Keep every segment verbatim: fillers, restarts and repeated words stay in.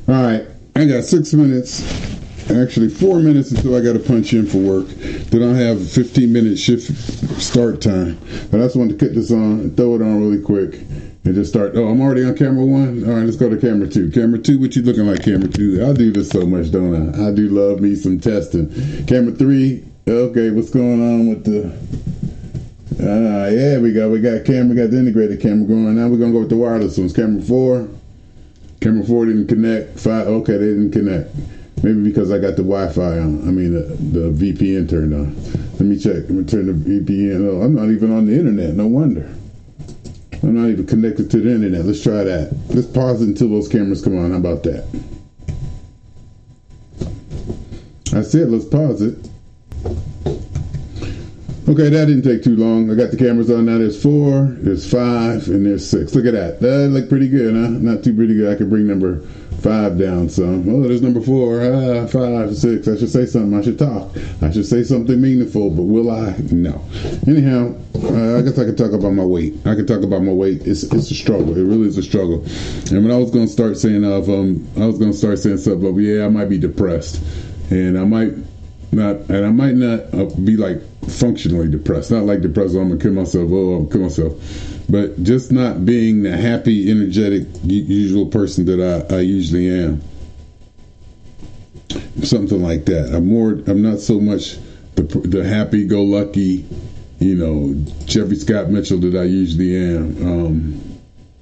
All right, I got six minutes, actually four minutes until I got to punch in for work. Then I'll have a fifteen minute shift start time. But I just wanted to cut this on and throw it on really quick and just start. Oh, I'm already on camera one. All right, let's go to camera two. Camera two, what you looking like, camera two? I do this so much, don't I? I do love me some testing. Camera three, okay, what's going on with the... Uh, yeah, we got we got camera, we got the integrated camera going. Now we're gonna go with the wireless ones. Camera four, camera four didn't connect. Five, okay, they didn't connect. Maybe because I got the Wi-Fi on. I mean, the, the V P N turned on. Let me check. Let me turn the V P N. Oh, I'm not even on the internet. No wonder. I'm not even connected to the internet. Let's try that. Let's pause it until those cameras come on. How about that? I said let's pause it. Okay, that didn't take too long. I got the cameras on now. There's four, there's five, and there's six. Look at that. That looked pretty good, huh? Not too pretty good. I could bring number five down some. Oh, there's number four, ah, five, six. I should say something. I should talk. I should say something meaningful, but will I? No. Anyhow, uh, I guess I could talk about my weight. I could talk about my weight. It's it's a struggle. It really is a struggle. And when I was going to start saying, of, um, I was going to start saying something, but yeah, I might be depressed. And I might not, and I might not uh, be like, functionally depressed, not like depressed. Oh, I'm gonna kill myself. Oh, I'm gonna kill myself, but just not being the happy, energetic, usual person that I, I usually am. Something like that. I'm more. I'm not so much the the happy-go-lucky, you know, Jeffrey Scott Mitchell that I usually am. Um,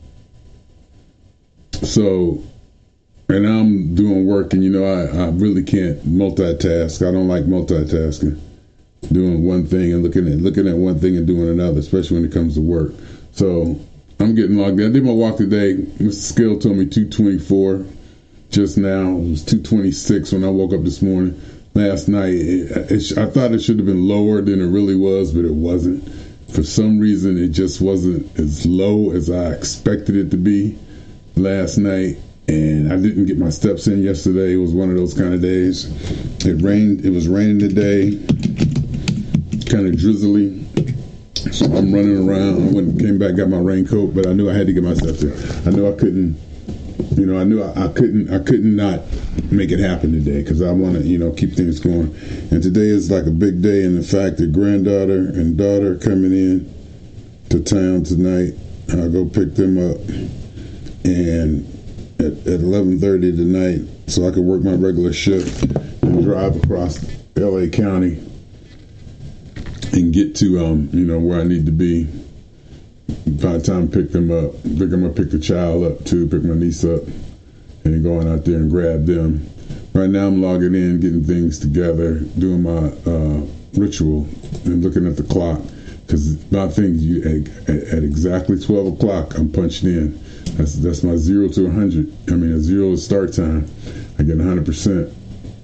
so, and I'm doing work, and you know, I, I really can't multitask. I don't like multitasking. Doing one thing and looking at looking at one thing and doing another, especially when it comes to work. So I'm getting logged in. I did my walk today. Mister Skill told me two twenty-four just now. It was two twenty-six when I woke up this morning. Last night, it, it, I thought it should have been lower than it really was, but it wasn't. For some reason, it just wasn't as low as I expected it to be last night. And I didn't get my steps in yesterday. It was one of those kind of days. It rained. It was raining today. Kind of drizzly, so I'm running around. I went, came back, got my raincoat, but I knew I had to get my steps in. I knew I couldn't, you know, I knew I, I couldn't, I couldn't not make it happen today because I want to, you know, keep things going. And today is like a big day in the fact that granddaughter and daughter coming in to town tonight. I'll go pick them up, and at, at eleven thirty tonight, so I could work my regular shift and drive across L A County. And get to, um, you know, where I need to be by the time I pick them up. Pick them up, pick the child up, too, pick my niece up, and going out there and grab them. Right now I'm logging in, getting things together, doing my uh, ritual, and looking at the clock. Because my thing, you, at, at exactly twelve o'clock, I'm punching in. That's that's my zero to one hundred. I mean, a zero is start time. I get one hundred percent.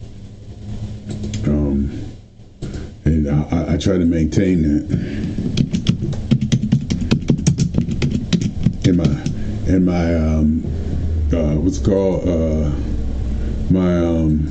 Um... And I, I try to maintain that. In my, in my, um, uh, what's it called, uh, my um,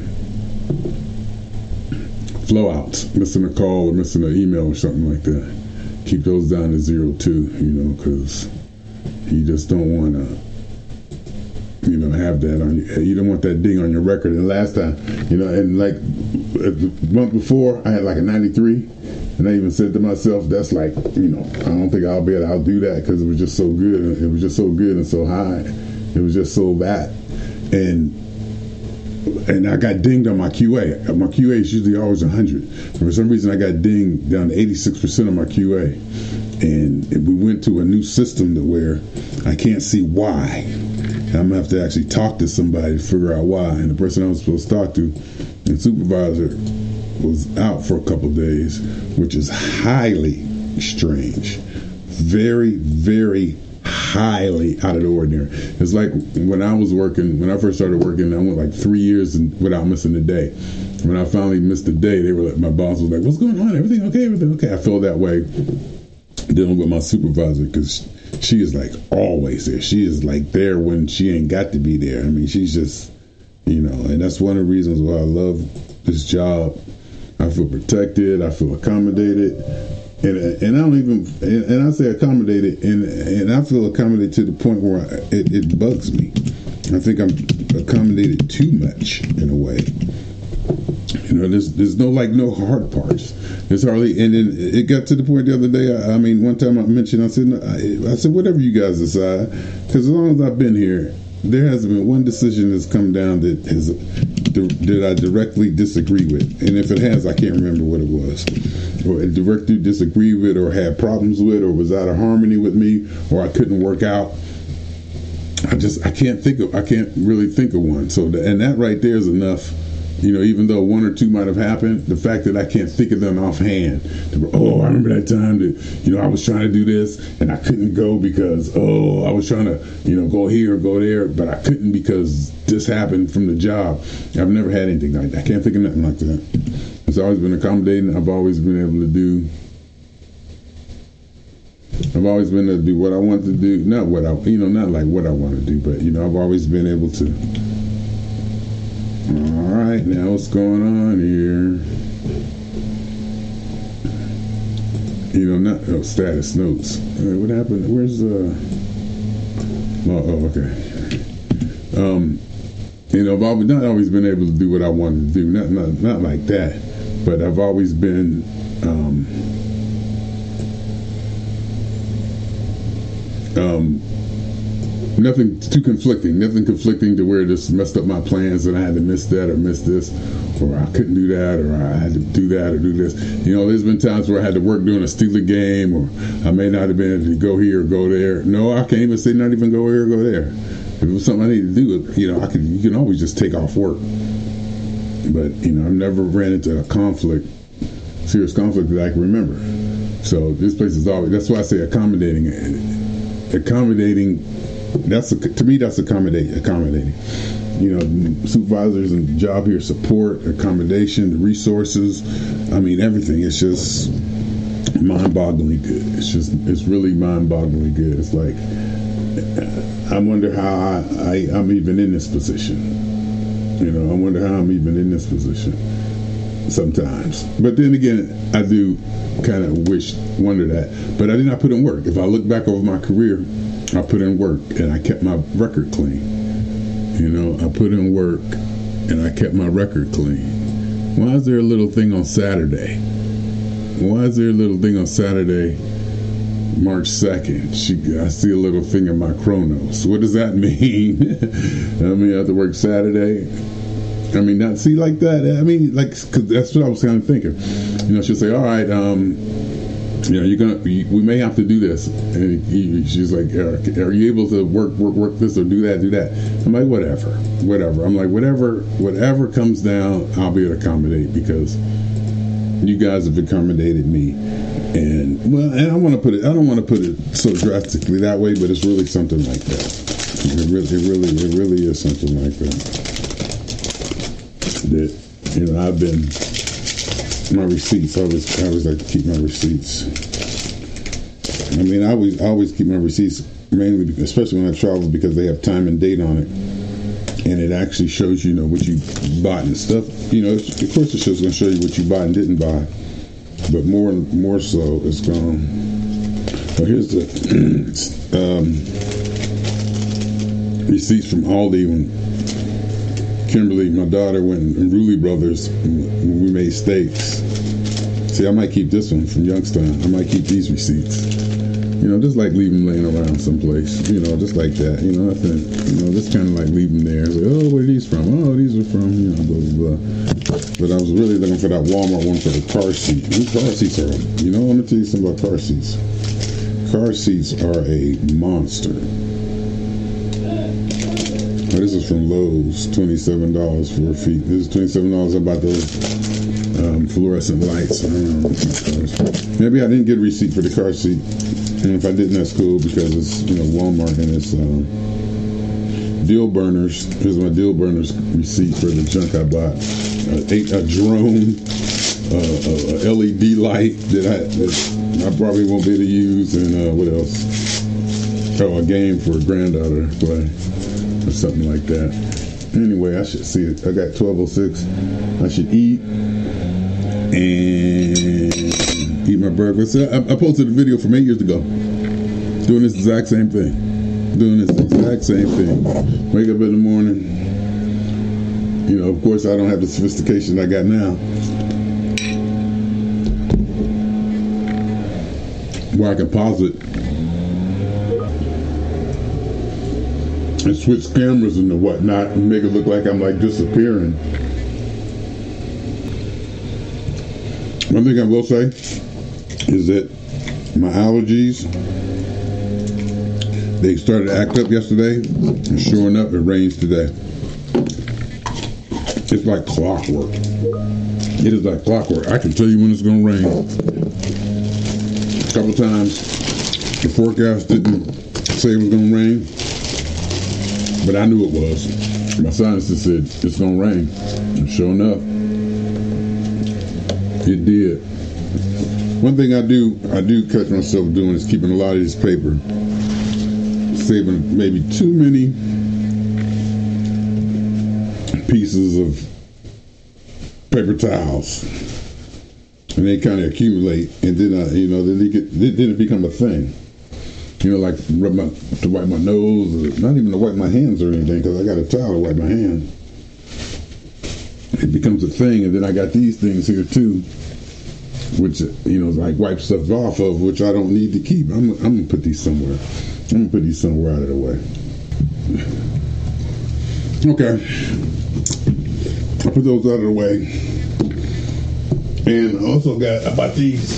flow outs, missing a call or missing an email or something like that. Keep those down to zero too, you know, because you just don't want to, you know, have that on you. You don't want that ding on your record. And last time, you know, and like the month before, I had like a ninety-three, and I even said to myself, that's like, you know, I don't think I'll be able to outdo that because it was just so good. It was just so good and so high. It was just so bad. And and I got dinged on my Q A. My Q A is usually always one hundred. And for some reason, I got dinged down to eighty-six percent on my Q A. And we went to a new system to where I can't see why. I'm going to have to actually talk to somebody to figure out why. And the person I was supposed to talk to, the supervisor, was out for a couple of days, which is highly strange. Very, very highly out of the ordinary. It's like when I was working, when I first started working, I went like three years without missing a day. When I finally missed a day, they were like, my boss was like, what's going on? Everything okay? Everything okay? I feel that way dealing with my supervisor because she is like always there. She is like there when she ain't got to be there. I mean, she's just, you know, and that's one of the reasons why I love this job. I feel protected. I feel accommodated. And and I don't even, and, and I say accommodated, and and I feel accommodated to the point where I, it, it bugs me. I think I'm accommodated too much in a way. You know, there's there's no like no hard parts. There's hardly, and then it got to the point the other day. I, I mean, one time I mentioned, I said, I, I said, whatever you guys decide, because as long as I've been here, there hasn't been one decision that's come down that has that I directly disagree with, and if it has, I can't remember what it was, or I directly disagree with, or had problems with, or was out of harmony with me, or I couldn't work out. I just I can't think of I can't really think of one. So the, and that right there is enough. You know, even though one or two might have happened, the fact that I can't think of them offhand. To, oh, I remember that time that, you know, I was trying to do this and I couldn't go because, oh, I was trying to, you know, go here or go there, but I couldn't because this happened from the job. I've never had anything like that. I can't think of nothing like that. It's always been accommodating. I've always been able to do, I've always been able to do what I want to do. Not what I, you know, not like what I want to do, but, you know, I've always been able to. All right, now what's going on here? You know, not oh, status notes. All right, what happened? Where's the? Uh, oh, oh, okay. Um, you know, I've always, not always been able to do what I wanted to do. Not not not like that, but I've always been. Um, um, Nothing too conflicting, nothing conflicting to where this messed up my plans and I had to miss that or miss this, or I couldn't do that, or I had to do that or do this. You know, there's been times where I had to work doing a Steeler game, or I may not have been able to go here or go there. No, I can't even say not even go here or go there. If it was something I needed to do, you know, I could. You can always just take off work. But you know, I've never ran into a conflict, serious conflict that I can remember. So this place is always. That's why I say accommodating, accommodating. That's a, to me. That's accommodate accommodating. You know, supervisors and job here support, accommodation, the resources. I mean, everything. It's just mind-bogglingly good. It's just it's really mind-bogglingly good. It's like I wonder how I, I I'm even in this position. You know, I wonder how I'm even in this position sometimes. But then again, I do kind of wish, wonder that. But I did not put in work. If I look back over my career, I put in work and I kept my record clean. You know, I put in work and I kept my record clean. Why is there a little thing on Saturday? Why is there a little thing on Saturday, March second? She, I see a little thing in my chronos. What does that mean? I mean, I have to work Saturday. I mean, not see like that. I mean, like, cause that's what I was kind of thinking. You know, she'll say, all right, um, you know, you're gonna. We may have to do this, and he, she's like, are, "Are you able to work, work, work this, or do that, do that?" I'm like, "Whatever, whatever." I'm like, "Whatever, whatever comes down, I'll be able to accommodate because you guys have accommodated me." And well, and I want to put it. I don't want to put it so drastically that way, but it's really something like that. It really, it really, it really is something like that. That you know, I've been. My receipts. I always, I always like to keep my receipts. I mean, I always, I always keep my receipts mainly, especially when I travel, because they have time and date on it, and it actually shows you, you know, what you bought and stuff. You know, of course, the show's going to show you what you bought and didn't buy, but more, more so, it's going. Well, here's the um, receipts from Aldi when Kimberly, my daughter, went in Rulli Brothers when we made steaks. See, I might keep this one from Youngstown. I might keep these receipts. You know, just like leave them laying around someplace. You know, just like that. You know, nothing. You know, just kind of like leave them there. It's like, oh, where are these from? Oh, these are from, you know, blah, blah, blah. But I was really looking for that Walmart one for the car seat. These car seats are, you know, let me tell you something about car seats. Car seats are a monster. Oh, this is from Lowe's, twenty-seven dollars for a feet. This is twenty-seven dollars about those um, fluorescent lights. I don't know. Maybe I didn't get a receipt for the car seat. And if I didn't, that's cool because it's, you know, Walmart and it's um, Deal Burners. Here's my Deal Burners receipt for the junk I bought. Uh, a, a drone, uh, a, a L E D light that I, that I probably won't be able to use. And uh, what else? Oh, a game for a granddaughter to play. Or something like that. Anyway, I should see it. I got twelve oh six. I should eat and eat my breakfast. I, I posted a video from eight years ago doing this exact same thing. doing this exact same thing. Wake up in the morning. You know, of course, I don't have the sophistication I got now, where I can pause it and switch cameras and whatnot and make it look like I'm like disappearing. One thing I will say is that my allergies, they started to act up yesterday, and sure enough, it rains today. It's like clockwork. It is like clockwork. I can tell you when it's going to rain. A couple times, the forecast didn't say it was going to rain, but I knew it was. My scientist said it's going to rain, and sure enough, it did. One thing I do, I do catch myself doing is keeping a lot of this paper, saving maybe too many pieces of paper towels, and they kind of accumulate, and then I, you know, then they get, then it become a thing. You know, like rub my, to wipe my nose, or not even to wipe my hands or anything, because I got a towel to wipe my hands. It becomes a thing, and then I got these things here too, which, you know, like wipe stuff off of, which I don't need to keep. I'm, I'm gonna put these somewhere. I'm gonna put these somewhere out of the way. Okay, I put those out of the way, and I also got about these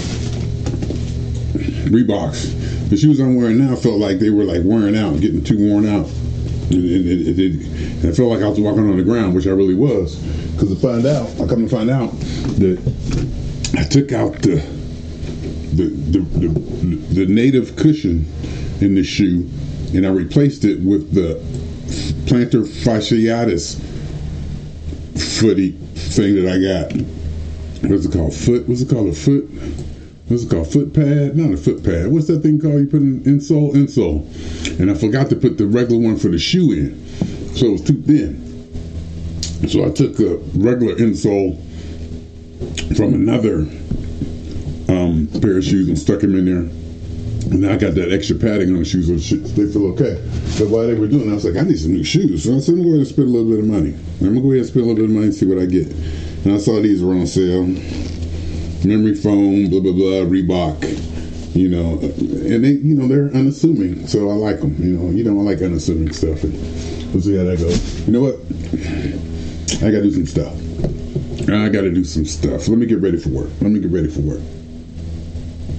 Reeboks. The shoes I'm wearing now felt like they were like wearing out, getting too worn out. It, it, it, it, and it felt like I was walking on the ground, which I really was. Because I find out, I come to find out that I took out the the the, the, the native cushion in the shoe, and I replaced it with the plantar fasciitis footy thing that I got. What's it called? Foot? What's it called? A foot? What's it called? Foot pad? Not a foot pad. What's that thing called? You put an insole? Insole. And I forgot to put the regular one for the shoe in, so it was too thin. So I took a regular insole from another um, pair of shoes and stuck them in there. And now I got that extra padding on the shoes, so they feel okay. But while they were doing it, I was like, I need some new shoes. So I said, I'm going to go ahead and spend a little bit of money. I'm going to go ahead and spend a little bit of money and see what I get. And I saw these were on sale. Memory foam, blah, blah, blah, Reebok. You know, and they, you know, they're unassuming. So I like them. You know, you know, I like unassuming stuff. And we'll see how that goes. You know what? I got to do some stuff. I got to do some stuff. Let me get ready for work. Let me get ready for work.